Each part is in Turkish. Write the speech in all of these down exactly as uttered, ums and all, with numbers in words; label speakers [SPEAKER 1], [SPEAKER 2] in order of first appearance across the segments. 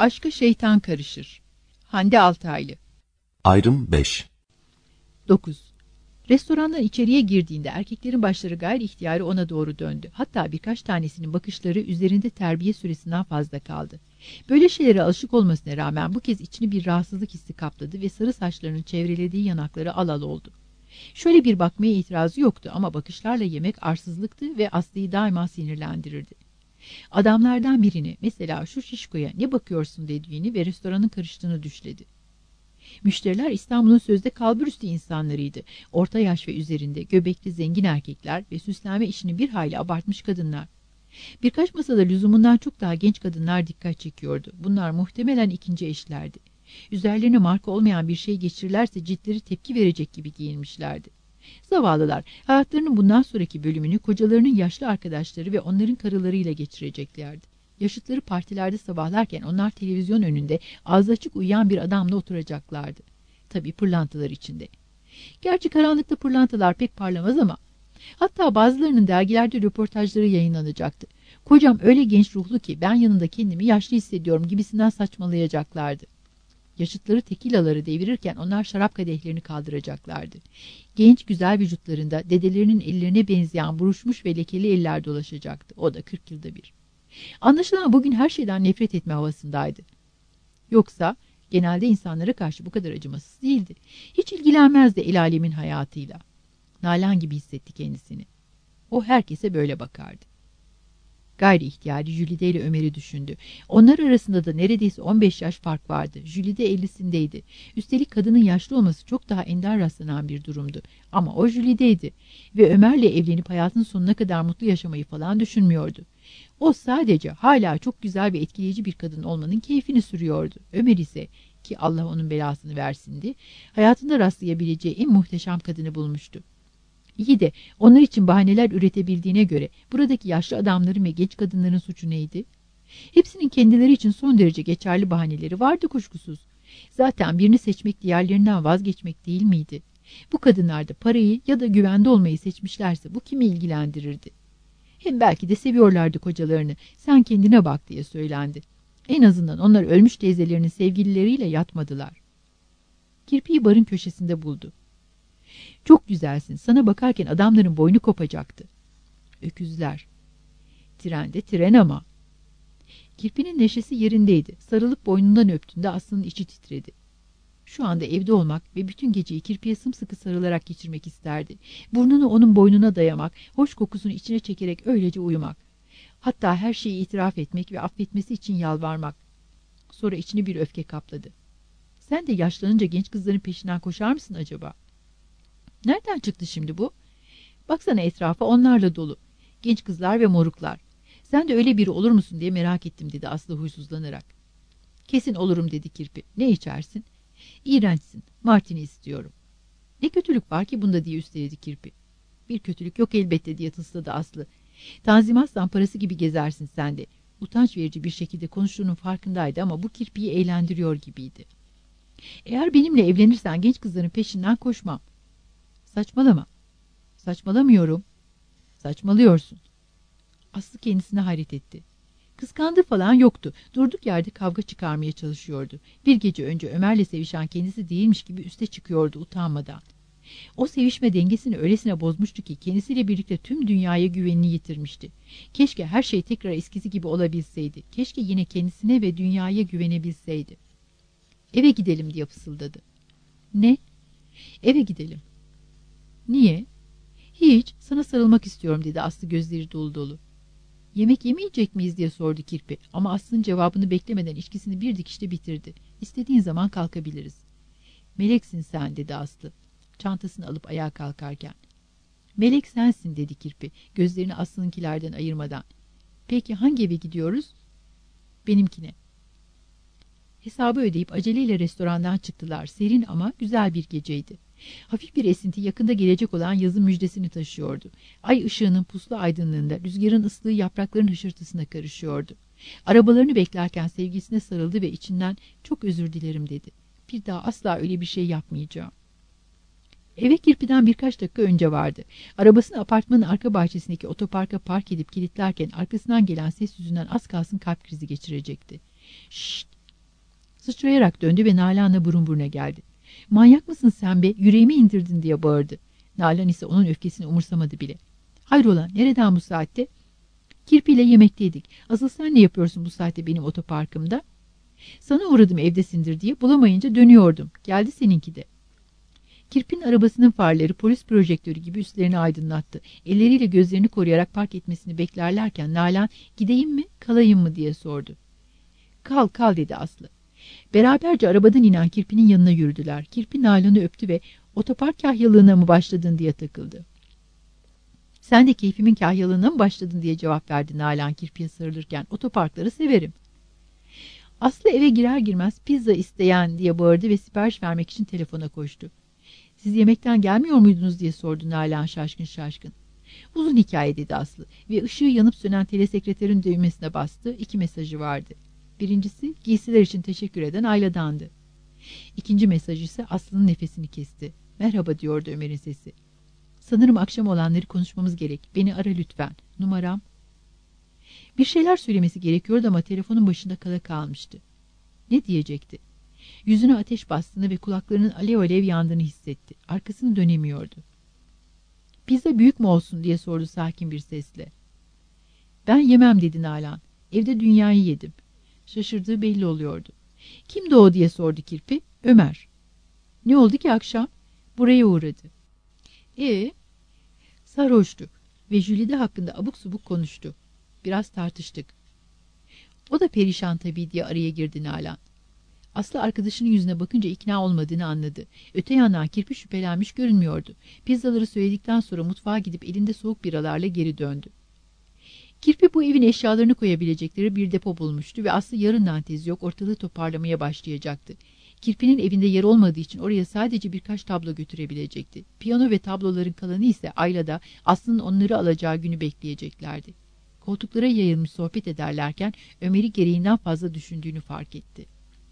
[SPEAKER 1] Aşka şeytan karışır. Hande Altaylı.
[SPEAKER 2] Ayrım beş.
[SPEAKER 1] dokuz. Restorandan içeriye girdiğinde erkeklerin başları gayri ihtiyari ona doğru döndü. Hatta birkaç tanesinin bakışları üzerinde terbiye süresinden fazla kaldı. Böyle şeylere alışık olmasına rağmen bu kez içini bir rahatsızlık hissi kapladı ve sarı saçlarının çevrelediği yanakları al al oldu. Şöyle bir bakmaya itirazı yoktu ama bakışlarla yemek arsızlıktı ve Aslı'yı daima sinirlendirirdi. Adamlardan birini, mesela şu şişkoya ne bakıyorsun dediğini ve restoranın karıştığını düşledi. Müşteriler İstanbul'un sözde kalburüstü insanlarıydı. Orta yaş ve üzerinde göbekli zengin erkekler ve süslenme işini bir hayli abartmış kadınlar. Birkaç masada lüzumundan çok daha genç kadınlar dikkat çekiyordu. Bunlar muhtemelen ikinci eşlerdi. Üzerlerine marka olmayan bir şey geçirirlerse ciltleri tepki verecek gibi giyinmişlerdi. Zavallılar hayatlarının bundan sonraki bölümünü kocalarının yaşlı arkadaşları ve onların karılarıyla geçireceklerdi. Yaşıtları partilerde sabahlarken onlar televizyon önünde ağzı açık uyuyan bir adamla oturacaklardı. Tabii pırlantalar içinde. Gerçi karanlıkta pırlantalar pek parlamaz ama hatta bazılarının dergilerde röportajları yayınlanacaktı. Kocam öyle genç ruhlu ki ben yanında kendimi yaşlı hissediyorum gibisinden saçmalayacaklardı. Yaşıtları tekilaları devirirken onlar şarap kadehlerini kaldıracaklardı. Genç güzel vücutlarında dedelerinin ellerine benzeyen buruşmuş ve lekeli eller dolaşacaktı. O da kırk yılda bir. Anlaşılan bugün her şeyden nefret etme havasındaydı. Yoksa genelde insanlara karşı bu kadar acımasız değildi. Hiç ilgilenmezdi el alemin hayatıyla. Nalan gibi hissetti kendisini. O herkese böyle bakardı. Gayri ihtiyari Jülide ile Ömer'i düşündü. Onlar arasında da neredeyse on beş yaş fark vardı. Jülide ellisindeydi. Üstelik kadının yaşlı olması çok daha ender rastlanan bir durumdu. Ama o Jülide'ydi ve Ömer'le evlenip hayatının sonuna kadar mutlu yaşamayı falan düşünmüyordu. O sadece hala çok güzel ve etkileyici bir kadın olmanın keyfini sürüyordu. Ömer ise, ki Allah onun belasını versindi, hayatında rastlayabileceği en muhteşem kadını bulmuştu. İyi de onlar için bahaneler üretebildiğine göre buradaki yaşlı adamların ve genç kadınların suçu neydi? Hepsinin kendileri için son derece geçerli bahaneleri vardı kuşkusuz. Zaten birini seçmek diğerlerinden vazgeçmek değil miydi? Bu kadınlar da parayı ya da güvende olmayı seçmişlerse bu kimi ilgilendirirdi? Hem belki de seviyorlardı kocalarını. Sen kendine bak diye söylendi. En azından onlar ölmüş teyzelerinin sevgilileriyle yatmadılar. Kirpiyi barın köşesinde buldu. Çok güzelsin. Sana bakarken adamların boynu kopacaktı. Öküzler. Trende tren ama. Kirpinin neşesi yerindeydi. Sarılıp boynundan öptüğünde Aslı'nın içi titredi. Şu anda evde olmak ve bütün geceyi Kirpi'ye sımsıkı sarılarak geçirmek isterdi. Burnunu onun boynuna dayamak, hoş kokusunu içine çekerek öylece uyumak. Hatta her şeyi itiraf etmek ve affetmesi için yalvarmak. Sonra içini bir öfke kapladı. Sen de yaşlanınca genç kızların peşinden koşar mısın acaba? Nereden çıktı şimdi bu? Baksana etrafa, onlarla dolu. Genç kızlar ve moruklar. Sen de öyle biri olur musun diye merak ettim dedi Aslı huysuzlanarak. Kesin olurum dedi Kirpi. Ne içersin? İğrençsin. Martini istiyorum. Ne kötülük var ki bunda diye üsteledi Kirpi. Bir kötülük yok elbette diye tısladı Aslı. Tanzimat zamparası gibi gezersin sen de. Utanç verici bir şekilde konuştuğunun farkındaydı ama bu Kirpi'yi eğlendiriyor gibiydi. Eğer benimle evlenirsen genç kızların peşinden koşmam. Saçmalama. Saçmalamıyorum. Saçmalıyorsun. Aslı kendisine hayret etti. Kıskandığı falan yoktu. Durduk yerde kavga çıkarmaya çalışıyordu. Bir gece önce Ömer'le sevişen kendisi değilmiş gibi üste çıkıyordu utanmadan. O sevişme dengesini öylesine bozmuştu ki kendisiyle birlikte tüm dünyaya güvenini yitirmişti. Keşke her şey tekrar eskisi gibi olabilseydi. Keşke yine kendisine ve dünyaya güvenebilseydi. Eve gidelim diye fısıldadı. Ne? Eve gidelim. Niye? Hiç, sana sarılmak istiyorum dedi Aslı gözleri dolu dolu. Yemek yemeyecek miyiz diye sordu Kirpi ama Aslı'nın cevabını beklemeden içkisini bir dikişte bitirdi. İstediğin zaman kalkabiliriz. Meleksin sen dedi Aslı çantasını alıp ayağa kalkarken. Melek sensin dedi Kirpi gözlerini Aslı'nınkilerden ayırmadan. Peki hangi eve gidiyoruz? Benimkine. Hesabı ödeyip aceleyle restorandan çıktılar. Serin ama güzel bir geceydi. Hafif bir esinti yakında gelecek olan yazın müjdesini taşıyordu. Ay ışığının puslu aydınlığında rüzgarın ıslığı yaprakların hışırtısına karışıyordu. Arabalarını beklerken sevgilisine sarıldı ve içinden çok özür dilerim dedi. Bir daha asla öyle bir şey yapmayacağım. Eve Kirpi'den birkaç dakika önce vardı. Arabasını apartmanın arka bahçesindeki otoparka park edip kilitlerken arkasından gelen ses yüzünden az kalsın kalp krizi geçirecekti. Şşt! Sıçrayarak döndü ve Nalan'la burun buruna geldi. Manyak mısın sen be, yüreğimi indirdin diye bağırdı. Nalan ise onun öfkesini umursamadı bile. Hayrola, nereden bu saatte? Kirpiyle yemekteydik. Asıl sen ne yapıyorsun bu saatte benim otoparkımda? Sana uğradım evdesindir diye, bulamayınca dönüyordum. Geldi seninki de. Kirpi'nin arabasının farları polis projektörü gibi üstlerini aydınlattı. Elleriyle gözlerini koruyarak park etmesini beklerlerken Nalan gideyim mi kalayım mı diye sordu. Kal kal dedi Aslı. Beraberce arabadan inen Kirpi'nin yanına yürüdüler. Kirpi Nalan'ı öptü ve otopark kahyalığına mı başladın diye takıldı. Sen de keyfimin kahyalığına mı başladın diye cevap verdi Nalan Kirpi'ye sarılırken. Otoparkları severim. Aslı eve girer girmez pizza isteyen diye bağırdı ve sipariş vermek için telefona koştu. Siz yemekten gelmiyor muydunuz diye sordu Nalan şaşkın şaşkın. Uzun hikaye dedi Aslı ve ışığı yanıp sönen telesekreterin düğmesine bastı. İki mesajı vardı. Birincisi giysiler için teşekkür eden Ayla'dandı. İkinci mesaj ise Aslı'nın nefesini kesti. Merhaba diyordu Ömer'in sesi. Sanırım akşam olanları konuşmamız gerek. Beni ara lütfen. Numaram. Bir şeyler söylemesi gerekiyordu ama telefonun başında kala kalmıştı. Ne diyecekti? Yüzüne ateş bastığını ve kulaklarının alev alev yandığını hissetti. Arkasını dönemiyordu. Pizza büyük mü olsun diye sordu sakin bir sesle. Ben yemem dedi Nalan. Evde dünyayı yedim. Şaşırdığı belli oluyordu. Kimdi o diye sordu Kirpi. Ömer. Ne oldu ki akşam? Buraya uğradı. Ee, sarhoştu ve Jülide hakkında abuk subuk konuştu. Biraz tartıştık. O da perişan tabii diye araya girdi Nalan. Aslı arkadaşının yüzüne bakınca ikna olmadığını anladı. Öte yandan Kirpi şüphelenmiş görünmüyordu. Pizzaları söyledikten sonra mutfağa gidip elinde soğuk biralarla geri döndü. Kirpi bu evin eşyalarını koyabilecekleri bir depo bulmuştu ve Aslı yarından tezi yok ortalığı toparlamaya başlayacaktı. Kirpi'nin evinde yer olmadığı için oraya sadece birkaç tablo götürebilecekti. Piyano ve tabloların kalanı ise Ayla'da Aslı'nın onları alacağı günü bekleyeceklerdi. Koltuklara yayılmış sohbet ederlerken Ömer'i gereğinden fazla düşündüğünü fark etti.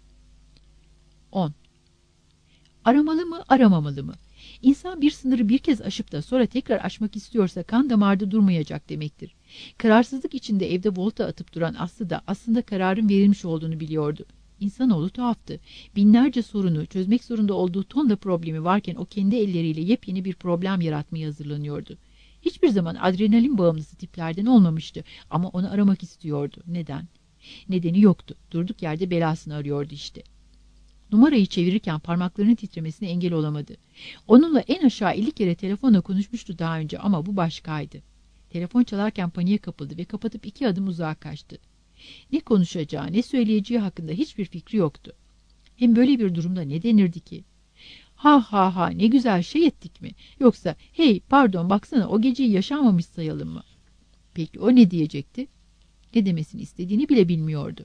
[SPEAKER 1] on. Aramalı mı, aramamalı mı? İnsan bir sınırı bir kez aşıp da sonra tekrar aşmak istiyorsa kan damarda durmayacak demektir. Kararsızlık içinde evde volta atıp duran Aslı da aslında kararın verilmiş olduğunu biliyordu. İnsanoğlu tuhaftı. Binlerce sorunu çözmek zorunda olduğu tonla problemi varken o kendi elleriyle yepyeni bir problem yaratmaya hazırlanıyordu. Hiçbir zaman adrenalin bağımlısı tiplerden olmamıştı ama onu aramak istiyordu. Neden? Nedeni yoktu. Durduk yerde belasını arıyordu işte. Numarayı çevirirken parmaklarının titremesine engel olamadı. Onunla en aşağı elli kere telefonla konuşmuştu daha önce ama bu başkaydı. Telefon çalarken paniğe kapıldı ve kapatıp iki adım uzağa kaçtı. Ne konuşacağı, ne söyleyeceği hakkında hiçbir fikri yoktu. Hem böyle bir durumda ne denirdi ki? Ha ha ha ne güzel şey ettik mi? Yoksa hey pardon baksana o geceyi yaşanmamış sayalım mı? Peki o ne diyecekti? Ne demesini istediğini bile bilmiyordu.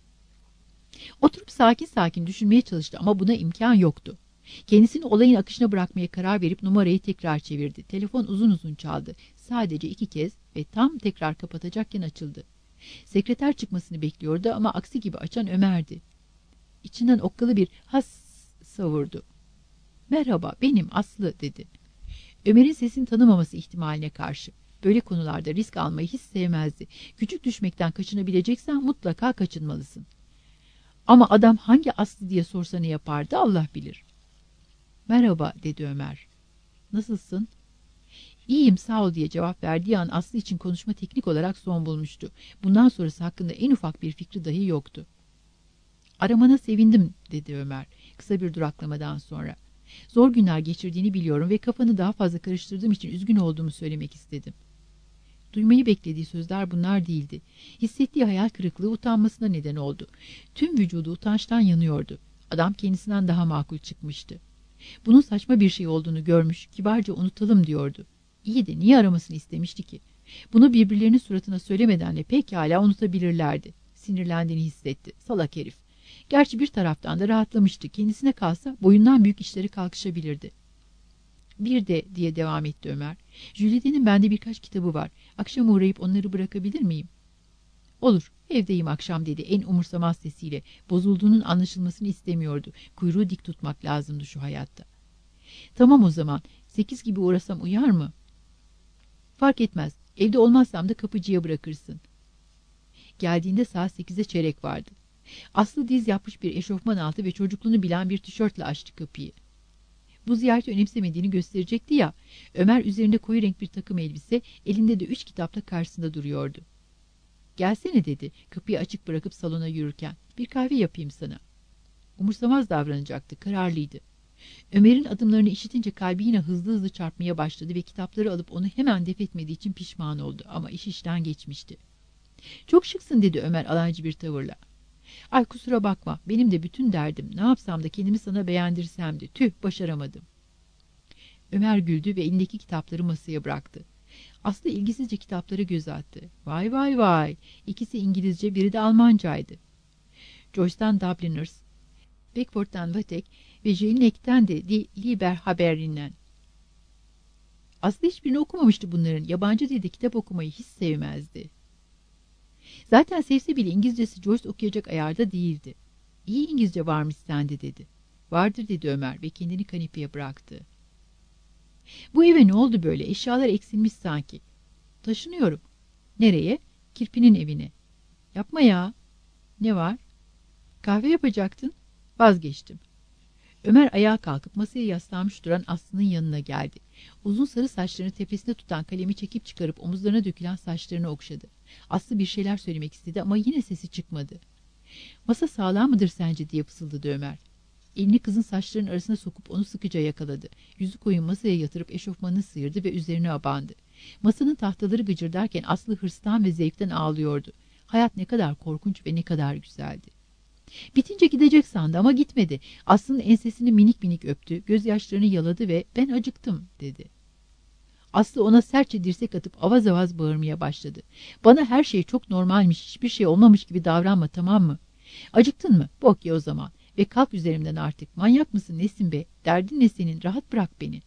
[SPEAKER 1] Oturup sakin sakin düşünmeye çalıştı ama buna imkan yoktu. Kendisini olayın akışına bırakmaya karar verip numarayı tekrar çevirdi. Telefon uzun uzun çaldı. Sadece iki kez ve tam tekrar kapatacakken açıldı. Sekreter çıkmasını bekliyordu ama aksi gibi açan Ömer'di. İçinden okkalı bir has savurdu. Merhaba benim Aslı dedi. Ömer'in sesini tanımaması ihtimaline karşı. Böyle konularda risk almayı hiç sevmezdi. Küçük düşmekten kaçınabileceksen mutlaka kaçınmalısın. Ama adam hangi Aslı diye sorsa ne yapardı Allah bilir. Merhaba dedi Ömer. Nasılsın? İyiyim sağ ol diye cevap verdiği an Aslı için konuşma teknik olarak son bulmuştu. Bundan sonrası hakkında en ufak bir fikri dahi yoktu. Aramana sevindim dedi Ömer kısa bir duraklamadan sonra. Zor günler geçirdiğini biliyorum ve kafanı daha fazla karıştırdığım için üzgün olduğumu söylemek istedim. Duymayı beklediği sözler bunlar değildi. Hissettiği hayal kırıklığı utanmasına neden oldu. Tüm vücudu utançtan yanıyordu. Adam kendisinden daha makul çıkmıştı. Bunun saçma bir şey olduğunu görmüş, kibarca unutalım diyordu. İyi de niye aramasını istemişti ki? Bunu birbirlerinin suratına söylemeden de pekala unutabilirlerdi. Sinirlendiğini hissetti. Salak herif. Gerçi bir taraftan da rahatlamıştı. Kendisine kalsa boyundan büyük işleri kalkışabilirdi. Bir de diye devam etti Ömer. Jülide'nin bende birkaç kitabı var. Akşam uğrayıp onları bırakabilir miyim? Olur, evdeyim akşam dedi en umursamaz sesiyle. Bozulduğunun anlaşılmasını istemiyordu. Kuyruğu dik tutmak lazımdı şu hayatta. Tamam o zaman. Sekiz gibi uğrasam uyar mı? Fark etmez. Evde olmazsam da kapıcıya bırakırsın. Geldiğinde saat sekize çeyrek vardı. Aslı diz yapmış bir eşofman altı ve çocukluğunu bilen bir tişörtle açtı kapıyı. Bu ziyareti önemsemediğini gösterecekti ya. Ömer üzerinde koyu renk bir takım elbise, elinde de üç kitapla karşısında duruyordu. Gelsene dedi, kapıyı açık bırakıp salona yürürken. Bir kahve yapayım sana. Umursamaz davranacaktı, kararlıydı. Ömer'in adımlarını işitince kalbi yine hızlı hızlı çarpmaya başladı ve kitapları alıp onu hemen def etmediği için pişman oldu. Ama iş işten geçmişti. Çok şıksın dedi Ömer alaycı bir tavırla. Ay kusura bakma, benim de bütün derdim ne yapsam da kendimi sana beğendirsemdi. Tüh, başaramadım. Ömer güldü ve elindeki kitapları masaya bıraktı. Aslı ilgisizce kitaplara göz attı. Vay vay vay, ikisi İngilizce, biri de Almancaydı. Joyce'dan Dubliners, Beckford'dan Vatek ve Jelinek,'ten de Liber Haberinden. Aslı hiçbirini okumamıştı bunların. Yabancı dilde kitap okumayı hiç sevmezdi. Zaten sevse bile İngilizcesi Joyce okuyacak ayarda değildi. İyi İngilizce varmış sende dedi. Vardır dedi Ömer ve kendini kanepeye bıraktı. Bu eve ne oldu böyle? Eşyalar eksilmiş sanki. Taşınıyorum. Nereye? Kirpi'nin evine. Yapma ya. Ne var? Kahve yapacaktın. Vazgeçtim. Ömer ayağa kalkıp masaya yaslanmış duran Aslı'nın yanına geldi. Uzun sarı saçlarını tepesine tutan kalemi çekip çıkarıp omuzlarına dökülen saçlarını okşadı. Aslı bir şeyler söylemek istedi ama yine sesi çıkmadı. Masa sağlam mıdır sence diye fısıldadı Ömer. Elini kızın saçlarının arasına sokup onu sıkıca yakaladı. Yüzü koyun masaya yatırıp eşofmanını sıyırdı ve üzerine abandı. Masanın tahtaları gıcırdarken Aslı hırstan ve zevkten ağlıyordu. Hayat ne kadar korkunç ve ne kadar güzeldi. Bitince gidecek sandı ama gitmedi. Aslı'nın ensesini minik minik öptü, gözyaşlarını yaladı ve ben acıktım dedi. Aslı ona sertçe dirsek atıp avaz avaz bağırmaya başladı. Bana her şey çok normalmiş, hiçbir şey olmamış gibi davranma, tamam mı? Acıktın mı? Bok ye o zaman. Ve kalk üzerimden artık. Manyak mısın nesin be? Derdin ne senin? Rahat bırak beni.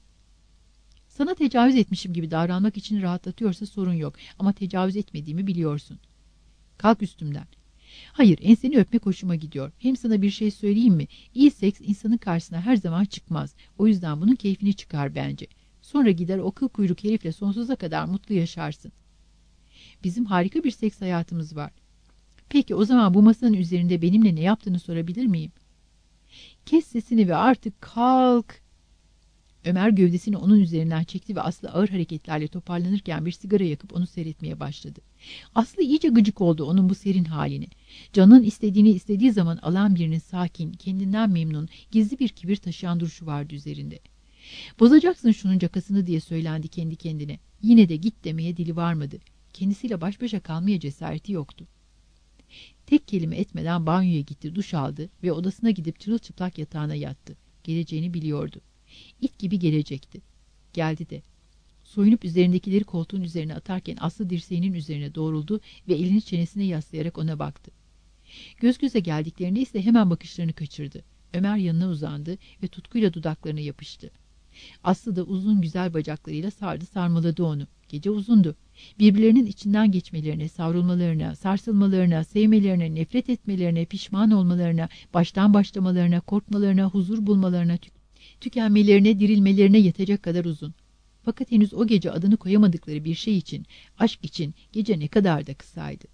[SPEAKER 1] Sana tecavüz etmişim gibi davranmak için rahatlatıyorsa sorun yok. Ama tecavüz etmediğimi biliyorsun. Kalk üstümden. Hayır, enseni öpmek hoşuma gidiyor. Hem sana bir şey söyleyeyim mi? İyi seks insanın karşısına her zaman çıkmaz. O yüzden bunun keyfini çıkar bence. Sonra gider o kıl kuyruk herifle sonsuza kadar mutlu yaşarsın. Bizim harika bir seks hayatımız var. Peki o zaman bu masanın üzerinde benimle ne yaptığını sorabilir miyim? Kes sesini ve artık kalk. Ömer gövdesini onun üzerinden çekti ve Aslı ağır hareketlerle toparlanırken bir sigara yakıp onu seyretmeye başladı. Aslı iyice gıcık oldu onun bu serin haline. Canın istediğini istediği zaman alan birinin sakin, kendinden memnun, gizli bir kibir taşıyan duruşu vardı üzerinde. Bozacaksın şunun cakasını diye söylendi kendi kendine. Yine de git demeye dili varmadı. Kendisiyle baş başa kalmaya cesareti yoktu. Tek kelime etmeden banyoya gitti, duş aldı ve odasına gidip çırılçıplak yatağına yattı. Geleceğini biliyordu. İlk gibi gelecekti. Geldi de. Soyunup üzerindekileri koltuğun üzerine atarken Aslı dirseğinin üzerine doğruldu ve elini çenesine yaslayarak ona baktı. Göz göze geldiklerinde ise hemen bakışlarını kaçırdı. Ömer yanına uzandı ve tutkuyla dudaklarına yapıştı. Aslı da uzun güzel bacaklarıyla sardı sarmaladı onu. Gece uzundu. Birbirlerinin içinden geçmelerine, savrulmalarına, sarsılmalarına, sevmelerine, nefret etmelerine, pişman olmalarına, baştan başlamalarına, korkmalarına, huzur bulmalarına, tük tükenmelerine, dirilmelerine yetecek kadar uzun. Fakat henüz o gece adını koyamadıkları bir şey için, aşk için gece ne kadar da kısaydı.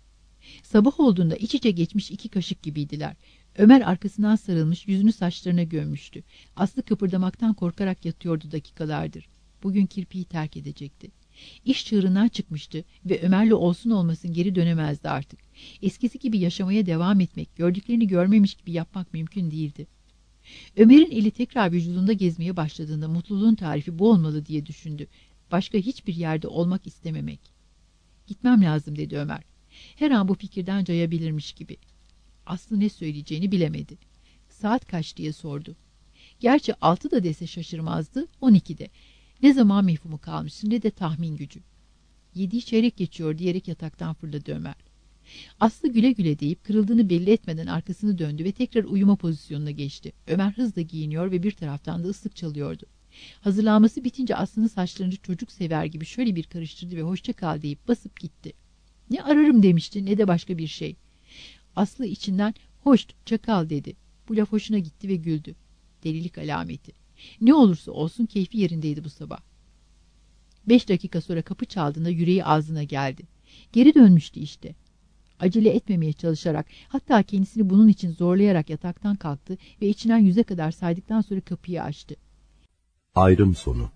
[SPEAKER 1] Sabah olduğunda iç içe geçmiş iki kaşık gibiydiler. Ömer arkasından sarılmış, yüzünü saçlarına gömmüştü. Aslı kıpırdamaktan korkarak yatıyordu dakikalardır. Bugün Kirpi'yi terk edecekti. İş çığırından çıkmıştı ve Ömer'le olsun olmasın geri dönemezdi artık. Eskisi gibi yaşamaya devam etmek, gördüklerini görmemiş gibi yapmak mümkün değildi. Ömer'in eli tekrar vücudunda gezmeye başladığında mutluluğun tarifi bu olmalı diye düşündü. Başka hiçbir yerde olmak istememek. Gitmem lazım dedi Ömer. Her an bu fikirden cayabilirmiş gibi. Aslı ne söyleyeceğini bilemedi. Saat kaç diye sordu. Gerçi altı da dese şaşırmazdı, on ikide. Ne zaman mefhumu kalmıştı ne de tahmin gücü. Yediği çeyrek geçiyor diyerek yataktan fırladı Ömer. Aslı güle güle deyip kırıldığını belli etmeden arkasını döndü ve tekrar uyuma pozisyonuna geçti. Ömer hızla giyiniyor ve bir taraftan da ıslık çalıyordu. Hazırlanması bitince Aslı'nın saçlarını çocuk sever gibi şöyle bir karıştırdı ve hoşça kal deyip basıp gitti. Ne ararım demişti ne de başka bir şey. Aslı içinden hoş çakal dedi. Bu laf hoşuna gitti ve güldü. Delilik alameti. Ne olursa olsun keyfi yerindeydi bu sabah. Beş dakika sonra kapı çaldığında yüreği ağzına geldi. Geri dönmüştü işte. Acele etmemeye çalışarak, hatta kendisini bunun için zorlayarak yataktan kalktı ve içinden yüze kadar saydıktan sonra kapıyı açtı.
[SPEAKER 2] Ayrım sonu.